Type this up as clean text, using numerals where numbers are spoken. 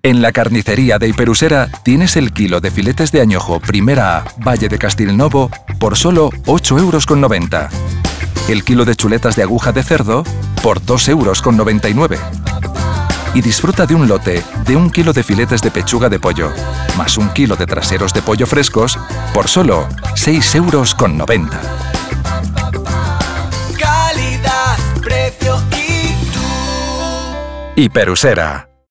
En la carnicería de Hiperusera tienes el kilo de filetes de añojo Primera A, Valle de Castilnovo, por solo 8,90 €. El kilo de chuletas de aguja de cerdo por 2,99 €. Y disfruta de un lote de 1 kilo de filetes de pechuga de pollo, más 1 kilo de traseros de pollo frescos por solo 6,90 €. Calidad, precio y tú. Hiperusera.